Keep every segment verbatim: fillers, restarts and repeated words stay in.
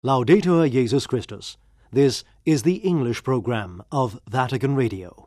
Laudetur Jesus Christus. This is the English program of Vatican Radio.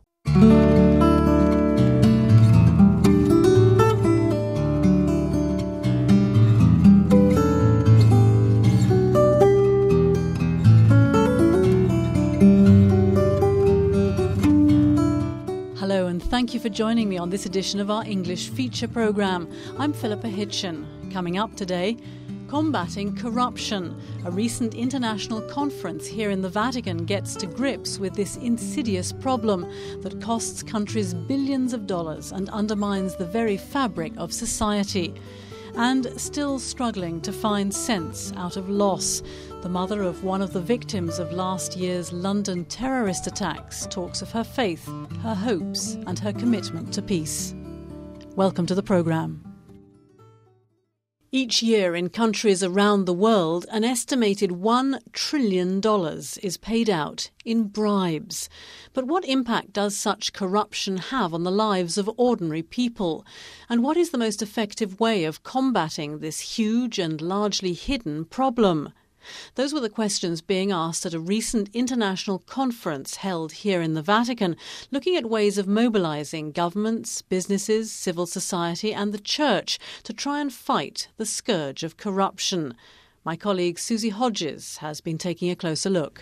Hello and thank you for joining me on this edition of our English feature programme. I'm Philippa Hitchin. Coming up today, Combating Corruption. A recent international conference here in the Vatican gets to grips with this insidious problem that costs countries billions of dollars and undermines the very fabric of society. And still struggling to find sense out of loss. The mother of one of the victims of last year's London terrorist attacks talks of her faith, her hopes and her commitment to peace. Welcome to the programme. Each year in countries around the world, an estimated one trillion dollars is paid out in bribes. But what impact does such corruption have on the lives of ordinary people? And what is the most effective way of combating this huge and largely hidden problem? Those were the questions being asked at a recent international conference held here in the Vatican, looking at ways of mobilising governments, businesses, civil society and the church to try and fight the scourge of corruption. My colleague Susie Hodges has been taking a closer look.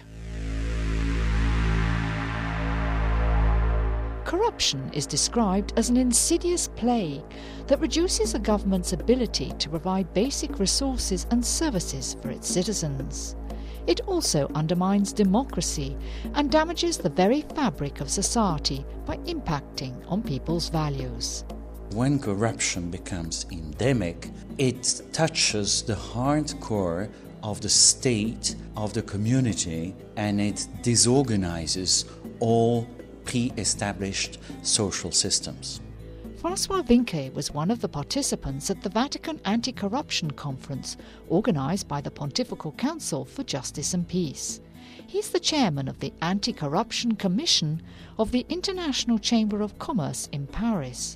Corruption is described as an insidious plague that reduces a government's ability to provide basic resources and services for its citizens. It also undermines democracy and damages the very fabric of society by impacting on people's values. When corruption becomes endemic, it touches the hard core of the state, of the community, and it disorganizes all pre-established social systems. François Vinquet was one of the participants at the Vatican Anti-Corruption Conference organised by the Pontifical Council for Justice and Peace. He's the chairman of the Anti-Corruption Commission of the International Chamber of Commerce in Paris.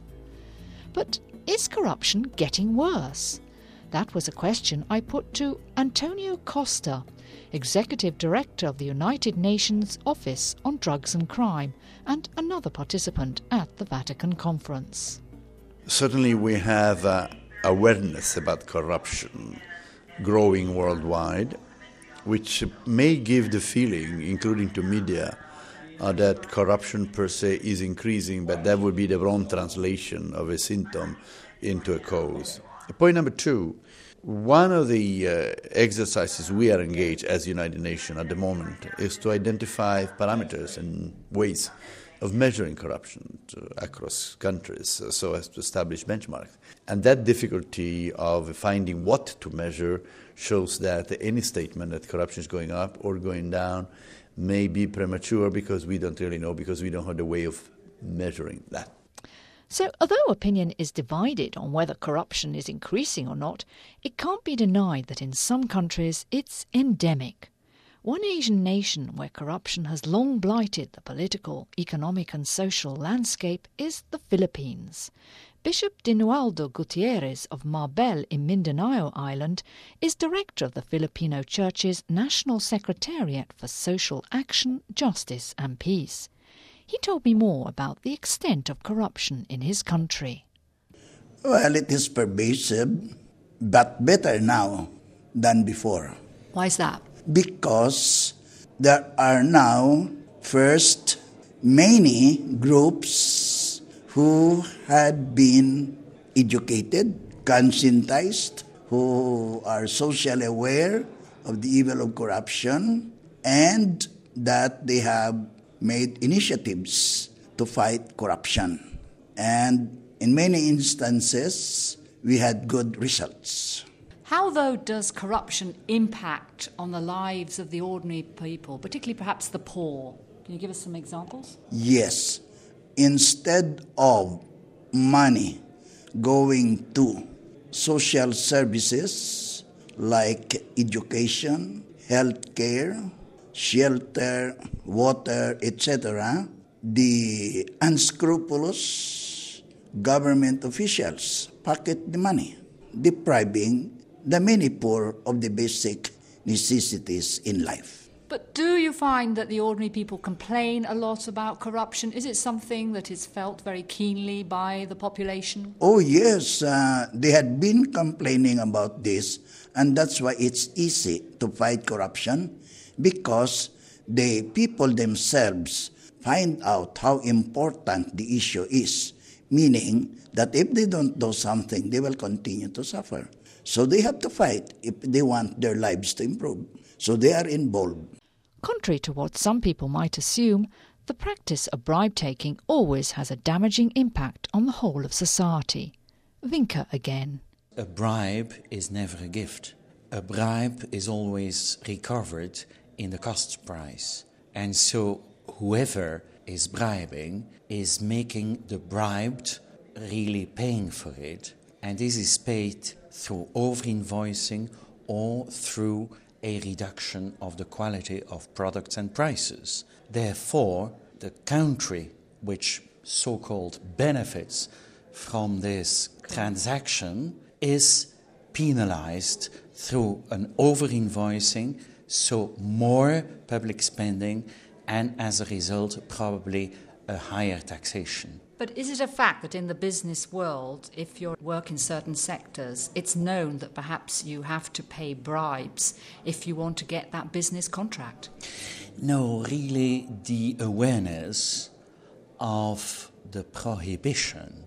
But is corruption getting worse? That was a question I put to Antonio Costa, Executive Director of the United Nations Office on Drugs and Crime, and another participant at the Vatican Conference. Certainly we have uh, awareness about corruption growing worldwide, which may give the feeling, including to media, uh, that corruption per se is increasing, but that would be the wrong translation of a symptom into a cause. Point number two, one of the uh, exercises we are engaged as United Nations at the moment is to identify parameters and ways of measuring corruption to, across countries uh, so as to establish benchmarks. And that difficulty of finding what to measure shows that any statement that corruption is going up or going down may be premature because we don't really know, because we don't have the way of measuring that. So, although opinion is divided on whether corruption is increasing or not, it can't be denied that in some countries it's endemic. One Asian nation where corruption has long blighted the political, economic and social landscape is the Philippines. Bishop Dinualdo Gutierrez of Marbel in Mindanao Island is director of the Filipino Church's National Secretariat for Social Action, Justice and Peace. He told me more about the extent of corruption in his country. Well, it is pervasive, but better now than before. Why is that? Because there are now, first, many groups who had been educated, conscientized, who are socially aware of the evil of corruption, and that they have made initiatives to fight corruption. And in many instances, we had good results. How, though, does corruption impact on the lives of the ordinary people, particularly perhaps the poor? Can you give us some examples? Yes. Instead of money going to social services like education, healthcare, shelter, water, et cetera, the unscrupulous government officials pocket the money, depriving the many poor of the basic necessities in life. But do you find that the ordinary people complain a lot about corruption? Is it something that is felt very keenly by the population? Oh yes, uh, they had been complaining about this, and that's why it's easy to fight corruption, because the people themselves find out how important the issue is, meaning that if they don't do something, they will continue to suffer. So they have to fight if they want their lives to improve. So they are involved. Contrary to what some people might assume, the practice of bribe-taking always has a damaging impact on the whole of society. Vinca again. A bribe is never a gift. A bribe is always recovered in the cost price. And so whoever is bribing is making the bribed really paying for it. And this is paid through over-invoicing or through a reduction of the quality of products and prices. Therefore, the country which so-called benefits from this transaction is penalized through an over-invoicing, so more public spending, and as a result, probably a higher taxation. But is it a fact that in the business world, if you work in certain sectors, it's known that perhaps you have to pay bribes if you want to get that business contract? No, really, the awareness of the prohibition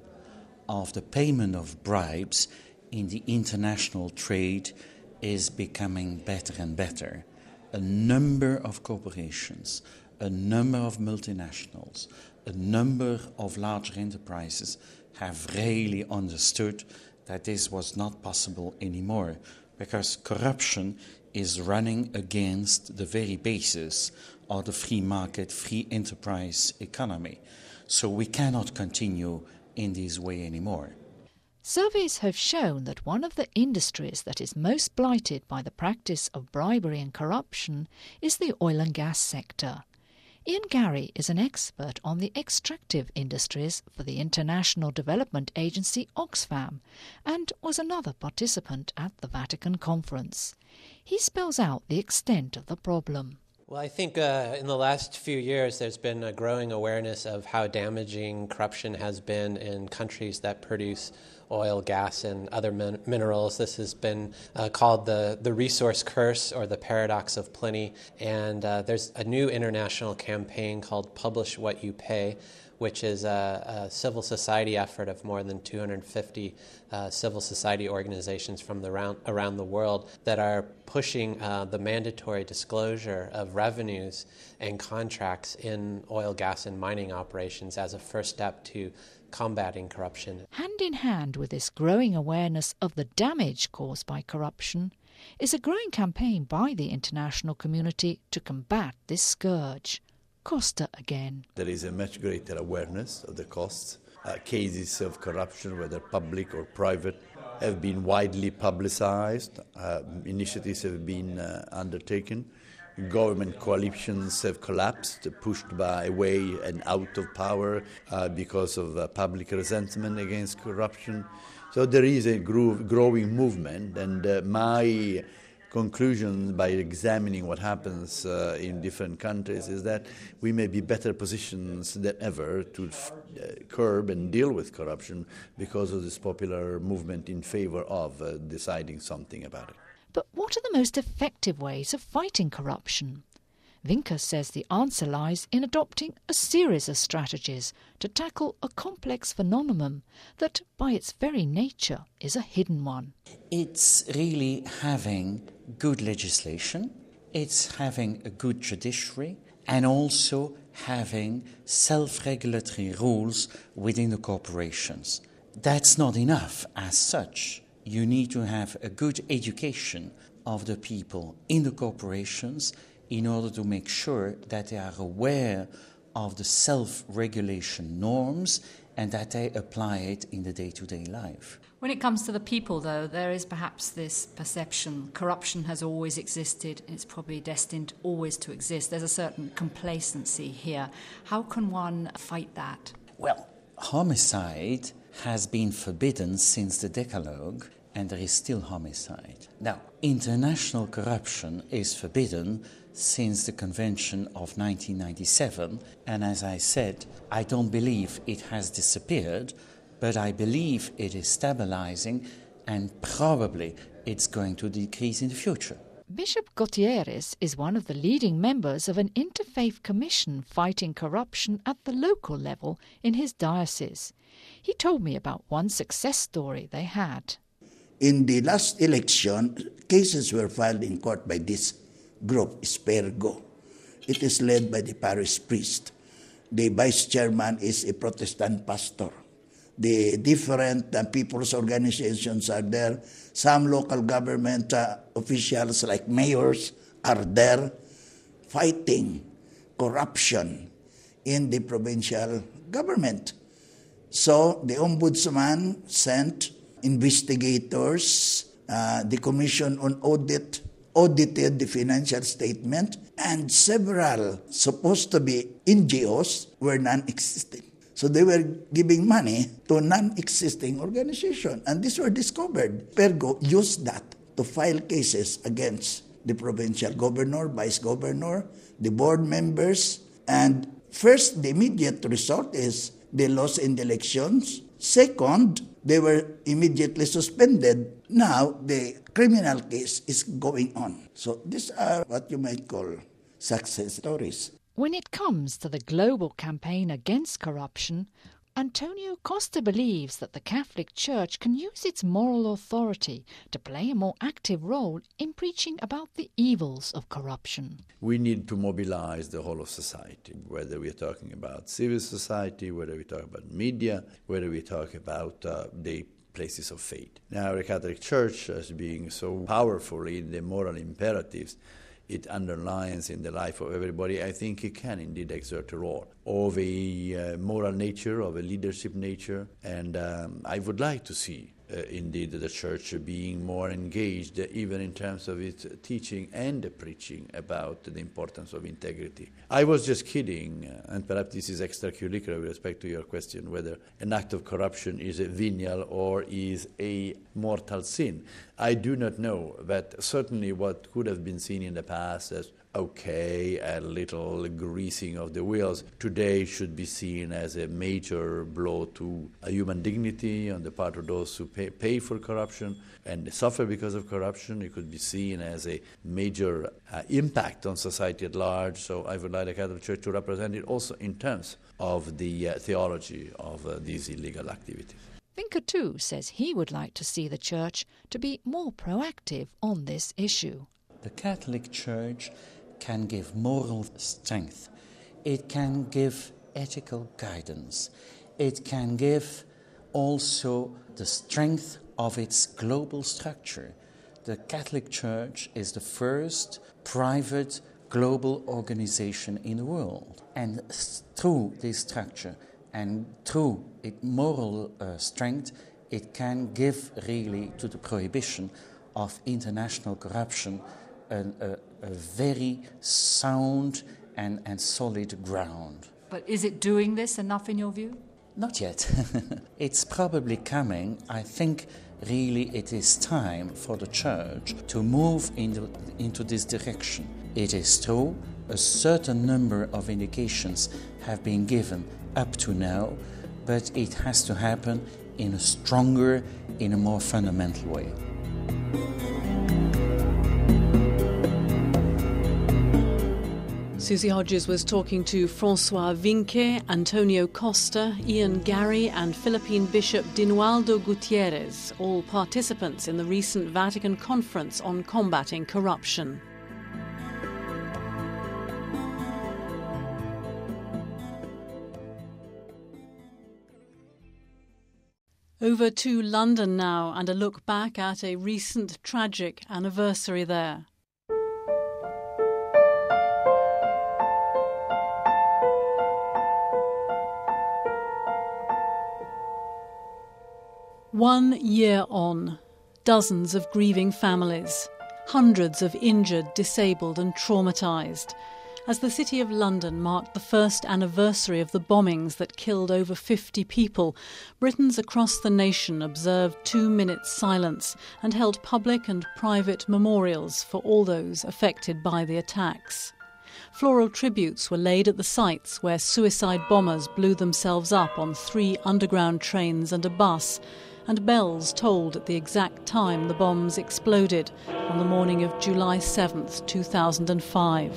of the payment of bribes in the international trade is becoming better and better. A number of corporations, a number of multinationals, a number of larger enterprises have really understood that this was not possible anymore, because corruption is running against the very basis of the free market, free enterprise economy. So we cannot continue in this way anymore. Surveys have shown that one of the industries that is most blighted by the practice of bribery and corruption is the oil and gas sector. Ian Gary is an expert on the extractive industries for the international development agency Oxfam and was another participant at the Vatican Conference. He spells out the extent of the problem. Well, I think uh, in the last few years there's been a growing awareness of how damaging corruption has been in countries that produce oil, gas, and other min- minerals. This has been uh, called the, the resource curse or the paradox of plenty. And uh, there's a new international campaign called Publish What You Pay, which is a, a civil society effort of more than two hundred fifty uh, civil society organizations from the round, around the world that are pushing uh, the mandatory disclosure of revenues and contracts in oil, gas, and mining operations as a first step to combating corruption. Hand in hand with this growing awareness of the damage caused by corruption is a growing campaign by the international community to combat this scourge. Costa again. There is a much greater awareness of the costs. Uh, cases of corruption, whether public or private, have been widely publicized. Uh, initiatives have been uh, undertaken. Government coalitions have collapsed, pushed by away and out of power uh, because of uh, public resentment against corruption. So there is a grow- growing movement, and uh, my conclusion by examining what happens uh, in different countries is that we may be better positioned than ever to f- uh, curb and deal with corruption because of this popular movement in favor of uh, deciding something about it. But what are the most effective ways of fighting corruption? Vinca says the answer lies in adopting a series of strategies to tackle a complex phenomenon that, by its very nature, is a hidden one. It's really having good legislation, it's having a good judiciary, and also having self-regulatory rules within the corporations. That's not enough as such. You need to have a good education of the people in the corporations in order to make sure that they are aware of the self-regulation norms and that they apply it in the day-to-day life. When it comes to the people, though, there is perhaps this perception corruption has always existed, it's probably destined always to exist. There's a certain complacency here. How can one fight that? Well, homicide has been forbidden since the Decalogue, and there is still homicide. Now, international corruption is forbidden since the Convention of nineteen ninety-seven, and as I said, I don't believe it has disappeared, but I believe it is stabilizing, and probably it's going to decrease in the future. Bishop Gutierrez is one of the leading members of an interfaith commission fighting corruption at the local level in his diocese. He told me about one success story they had. In the last election, cases were filed in court by this group, Spergo. It is led by the parish priest. The vice chairman is a Protestant pastor. The different uh, people's organizations are there. Some local government uh, officials like mayors are there fighting corruption in the provincial government. So the ombudsman sent investigators, uh, the Commission on Audit audited the financial statement, and several supposed to be N G Os were non-existent. So they were giving money to non-existing organizations, and these were discovered. Pergo used that to file cases against the provincial governor, vice governor, the board members, and first, the immediate result is they lost in the elections. Second, they were immediately suspended. Now, the criminal case is going on. So these are what you might call success stories. When it comes to the global campaign against corruption, Antonio Costa believes that the Catholic Church can use its moral authority to play a more active role in preaching about the evils of corruption. We need to mobilize the whole of society, whether we're talking about civil society, whether we talk about media, whether we talk about uh, the places of faith. Now, the Catholic Church, as being so powerful in the moral imperatives it underlines in the life of everybody, I think it can indeed exert a role of a uh, moral nature, of a leadership nature, and um, I would like to see uh, indeed the Church being more engaged, uh, even in terms of its teaching and preaching about the importance of integrity. I was just kidding, uh, and perhaps this is extracurricular with respect to your question, whether an act of corruption is a venial or is a mortal sin. I do not know, but certainly what could have been seen in the past as okay, a little greasing of the wheels, today should be seen as a major blow to a human dignity on the part of those who pay, pay for corruption and suffer because of corruption. It could be seen as a major uh, impact on society at large. So I would like the Catholic Church to represent it also in terms of the uh, theology of uh, these illegal activities. Thinker too says he would like to see the Church to be more proactive on this issue. The Catholic Church can give moral strength. It can give ethical guidance. It can give also the strength of its global structure. The Catholic Church is the first private global organization in the world. And through this structure and through its moral uh, strength, it can give really to the prohibition of international corruption an, a, a very sound and, and solid ground. But is it doing this enough in your view? Not yet. It's probably coming. I think really it is time for the Church to move into, into this direction. It is true, a certain number of indications have been given up to now, but it has to happen in a stronger, in a more fundamental way. Susie Hodges was talking to Francois Vinque, Antonio Costa, Ian Gary and Philippine Bishop Dinualdo Gutierrez, all participants in the recent Vatican Conference on Combating Corruption. Over to London now and a look back at a recent tragic anniversary there. One year on, dozens of grieving families, hundreds of injured, disabled and traumatised, As the City of London marked the first anniversary of the bombings that killed over fifty people, Britons across the nation observed two minutes silence and held public and private memorials for all those affected by the attacks. Floral tributes were laid at the sites where suicide bombers blew themselves up on three underground trains and a bus, and bells tolled at the exact time the bombs exploded on the morning of July seventh, two thousand five.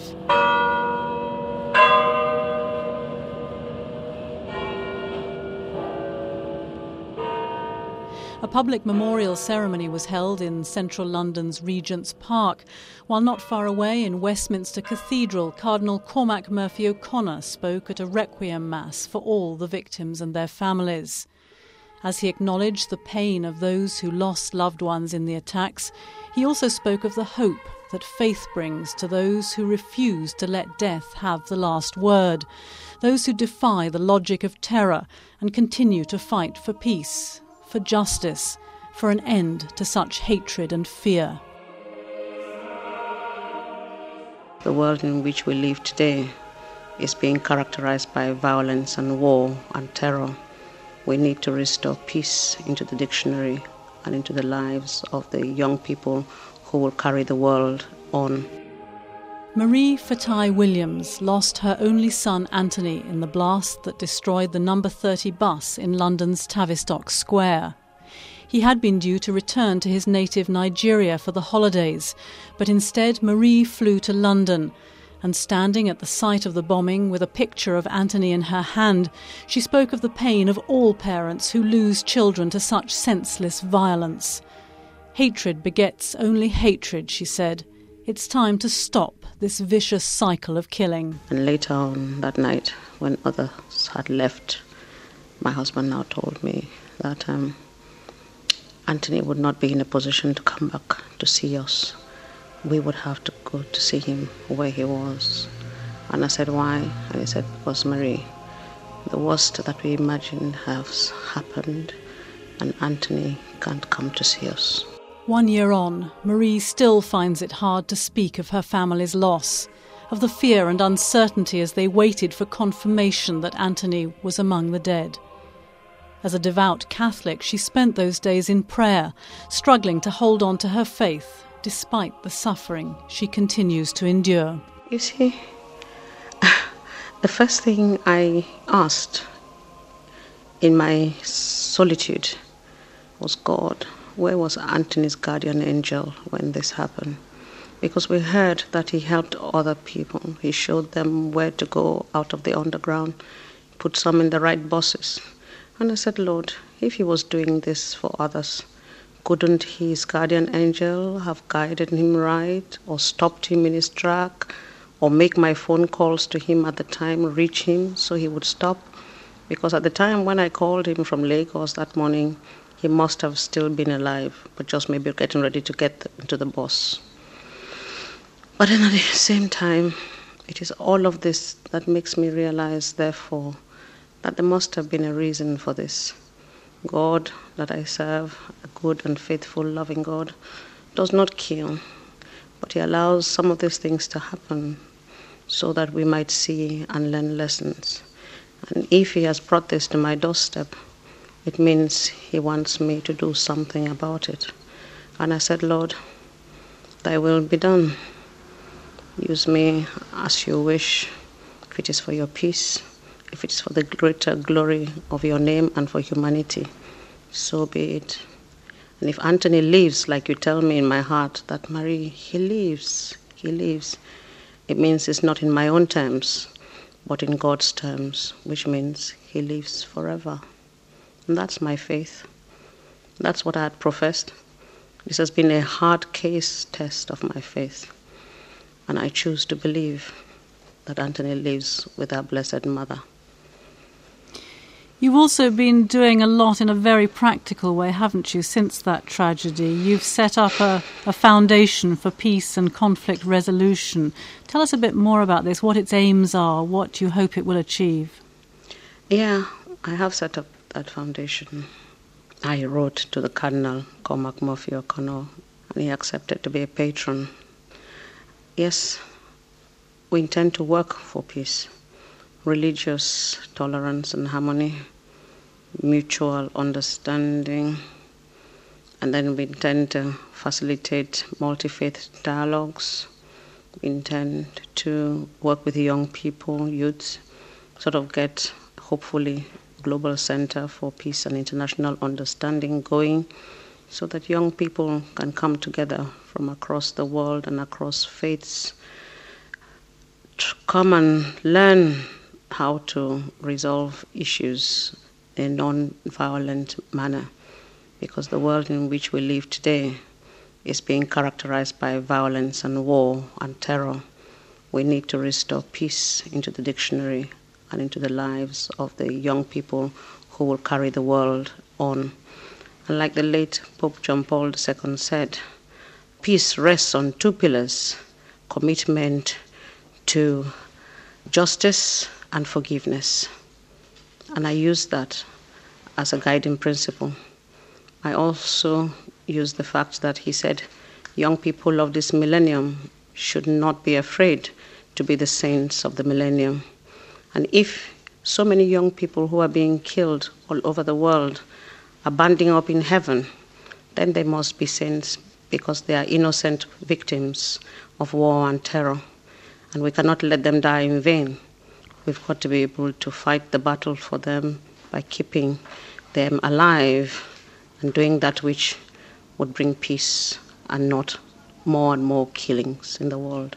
A public memorial ceremony was held in central London's Regent's Park, while not far away in Westminster Cathedral, Cardinal Cormac Murphy O'Connor spoke at a requiem mass for all the victims and their families. As he acknowledged the pain of those who lost loved ones in the attacks, he also spoke of the hope that faith brings to those who refuse to let death have the last word, those who defy the logic of terror and continue to fight for peace, for justice, for an end to such hatred and fear. The world in which we live today is being characterized by violence and war and terror. We need to restore peace into the dictionary and into the lives of the young people who will carry the world on. Marie Fatai Williams lost her only son Anthony in the blast that destroyed the number thirty bus in London's Tavistock Square. He had been due to return to his native Nigeria for the holidays, but instead Marie flew to London, and standing at the site of the bombing with a picture of Anthony in her hand, she spoke of the pain of all parents who lose children to such senseless violence. Hatred begets only hatred, she said. It's time to stop this vicious cycle of killing. And later on that night, when others had left, my husband now told me that um, Anthony would not be in a position to come back to see us. We would have to go to see him where he was. And I said, why? And he said, because Marie, the worst that we imagined has happened, and Anthony can't come to see us. One year on, Marie still finds it hard to speak of her family's loss, of the fear and uncertainty as they waited for confirmation that Anthony was among the dead. As a devout Catholic, she spent those days in prayer, struggling to hold on to her faith, despite the suffering she continues to endure. You see, the first thing I asked in my solitude was, God, where was Anthony's guardian angel when this happened? Because we heard that he helped other people. He showed them where to go out of the underground, put some in the right buses. And I said, Lord, if he was doing this for others, couldn't his guardian angel have guided him right, or stopped him in his track, or make my phone calls to him at the time reach him so he would stop? Because at the time when I called him from Lagos that morning, he must have still been alive, but just maybe getting ready to get into the bus. But then at the same time, it is all of this that makes me realize, therefore, that there must have been a reason for this. God that I serve, a good and faithful, loving God, does not kill, but he allows some of these things to happen so that we might see and learn lessons. And if he has brought this to my doorstep, it means he wants me to do something about it. And I said, Lord, thy will be done. Use me as you wish. If it is for your peace, if it is for the greater glory of your name and for humanity, so be it. And if Anthony lives, like you tell me in my heart, that Marie, he lives, he lives, it means it's not in my own terms, but in God's terms, which means he lives forever. And that's my faith. That's what I had professed. This has been a hard case test of my faith. And I choose to believe that Anthony lives with our Blessed Mother. You've also been doing a lot in a very practical way, haven't you, since that tragedy? You've set up a, a foundation for peace and conflict resolution. Tell us a bit more about this, what its aims are, what you hope it will achieve. Yeah, I have set up that foundation. I wrote to the Cardinal Cormac Murphy O'Connor, and he accepted to be a patron. Yes, we intend to work for peace, religious tolerance and harmony, mutual understanding, and then we intend to facilitate multi-faith dialogues. We intend to work with young people, youths, sort of get, hopefully, global center for peace and international understanding going so that young people can come together from across the world and across faiths, to come and learn how to resolve issues in a non-violent manner, because the world in which we live today is being characterized by violence and war and terror. We need to restore peace into the dictionary and into the lives of the young people who will carry the world on. And like the late Pope John Paul the Second said, peace rests on two pillars: commitment to justice and forgiveness. And I use that as a guiding principle. I also use the fact that he said young people of this millennium should not be afraid to be the saints of the millennium. And if so many young people who are being killed all over the world are banding up in heaven, then they must be saints, because they are innocent victims of war and terror. And we cannot let them die in vain. We've got to be able to fight the battle for them by keeping them alive and doing that which would bring peace and not more and more killings in the world.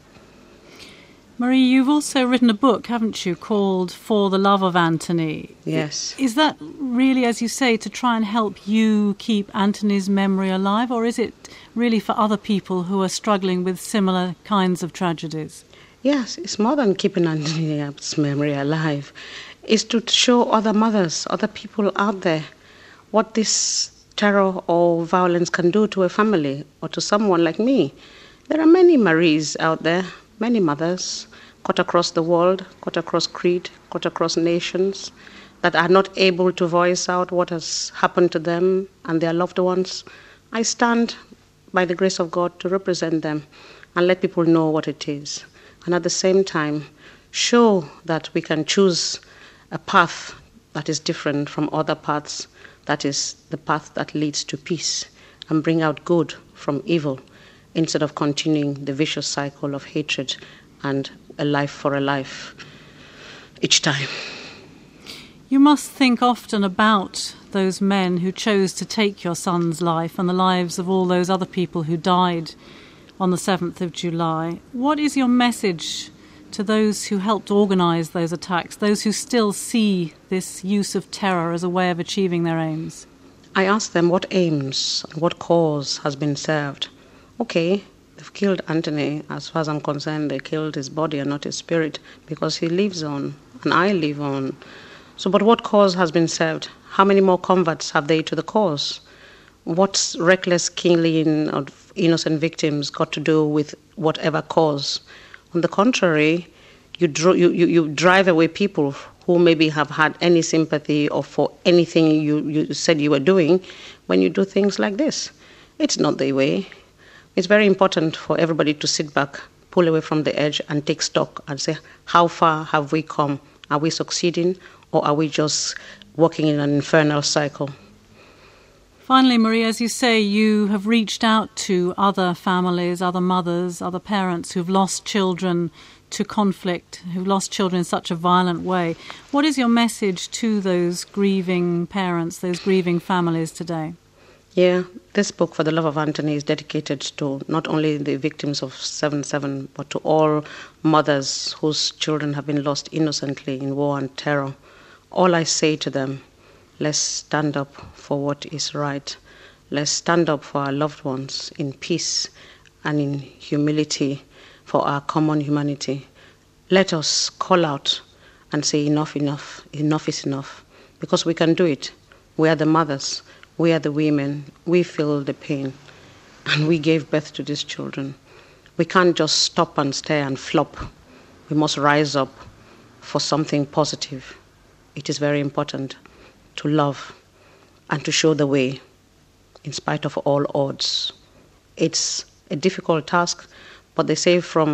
Marie, you've also written a book, haven't you, called For the Love of Anthony? Yes. Is that really, as you say, to try and help you keep Anthony's memory alive, or is it really for other people who are struggling with similar kinds of tragedies? Yes, it's more than keeping Anthony's memory alive. It's to show other mothers, other people out there, what this terror or violence can do to a family or to someone like me. There are many Maries out there, many mothers, cut across the world, cut across creed, cut across nations, that are not able to voice out what has happened to them and their loved ones. I stand, by the grace of God, to represent them and let people know what it is. And at the same time, show that we can choose a path that is different from other paths, that is the path that leads to peace, and bring out good from evil, instead of continuing the vicious cycle of hatred and a life for a life each time. You must think often about those men who chose to take your son's life and the lives of all those other people who died on the seventh of July. What is your message to those who helped organise those attacks, those who still see this use of terror as a way of achieving their aims? I ask them what aims and what cause has been served. Okay, they've killed Anthony. As far as I'm concerned, they killed his body and not his spirit, because he lives on and I live on. So, but what cause has been served? How many more converts have they to the cause? What's reckless killing of innocent victims got to do with whatever cause? On the contrary, you, dro- you, you, you drive away people who maybe have had any sympathy or for anything you, you said you were doing when you do things like this. It's not the way. It's very important for everybody to sit back, pull away from the edge and take stock and say, how far have we come? Are we succeeding, or are we just walking in an infernal cycle? Finally, Marie, as you say, you have reached out to other families, other mothers, other parents who've lost children to conflict, who've lost children in such a violent way. What is your message to those grieving parents, those grieving families today? Yeah, this book, For the Love of Anthony, is dedicated to not only the victims of seven seven, but to all mothers whose children have been lost innocently in war and terror. All I say to them, let's stand up for what is right. Let's stand up for our loved ones in peace and in humility for our common humanity. Let us call out and say enough, enough, enough is enough. Because we can do it. We are the mothers. We are the women. We feel the pain. And we gave birth to these children. We can't just stop and stare and flop. We must rise up for something positive. It is very important to love and to show the way in spite of all odds. It's a difficult task, but they say from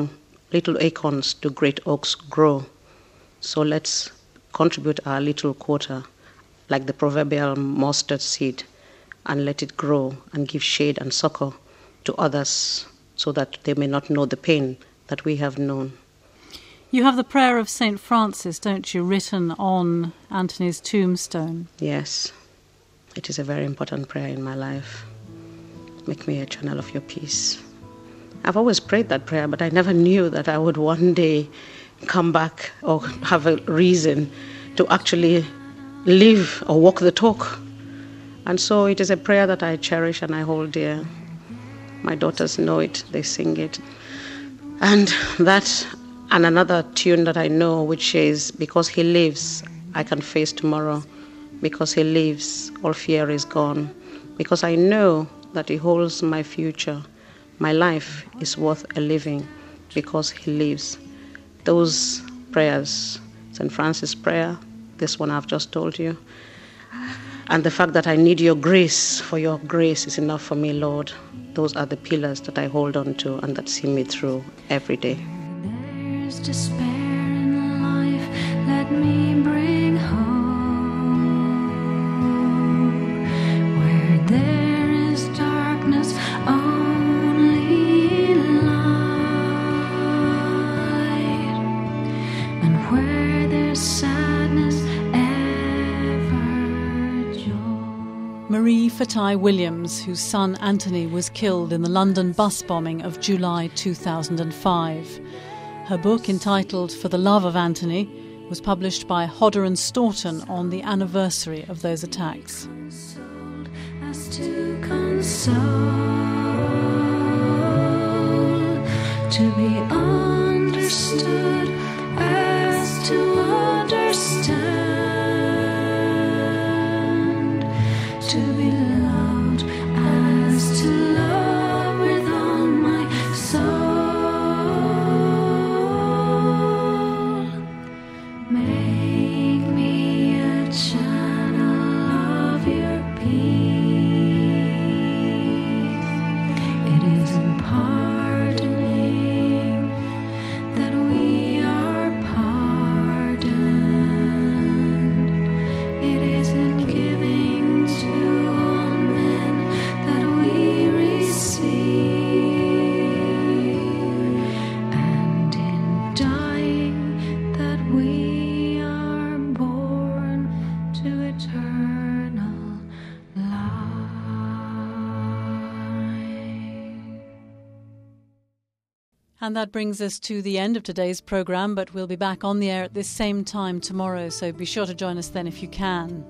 little acorns do great oaks grow. So let's contribute our little quarter, like the proverbial mustard seed, and let it grow and give shade and succor to others so that they may not know the pain that we have known. You have the prayer of Saint Francis, don't you, written on Anthony's tombstone? Yes. It is a very important prayer in my life. Make me a channel of your peace. I've always prayed that prayer, but I never knew that I would one day come back or have a reason to actually live or walk the talk. And so it is a prayer that I cherish and I hold dear. My daughters know it, they sing it. And that, and another tune that I know, which is, because he lives, I can face tomorrow. Because he lives, all fear is gone. Because I know that he holds my future. My life is worth a living because he lives. Those prayers, Saint Francis' prayer, this one I've just told you, and the fact that I need your grace, for your grace is enough for me, Lord. Those are the pillars that I hold on to and that see me through every day. There's despair in life, let me bring hope. Where there is darkness, only light. And where there's sadness, Marie Fatai Williams, whose son Anthony was killed in the London bus bombing of July two thousand five. Her book, entitled For the Love of Anthony, was published by Hodder and Stoughton on the anniversary of those attacks. As to console, to be understood, as to understand. To be loved as to love with all my soul. Make me a channel of your peace. It is in pardoning that we are pardoned. It is in giving And that brings us to the end of today's programme, but we'll be back on the air at this same time tomorrow, so be sure to join us then if you can.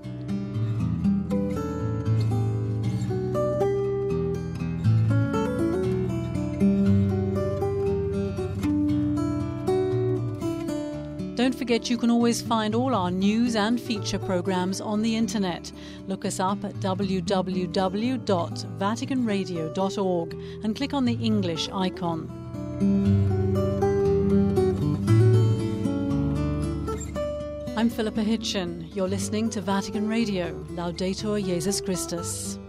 Don't forget you can always find all our news and feature programmes on the internet. Look us up at w w w dot vatican radio dot org and click on the English icon. I'm Philippa Hitchin. You're listening to Vatican Radio. Laudetur Jesus Christus.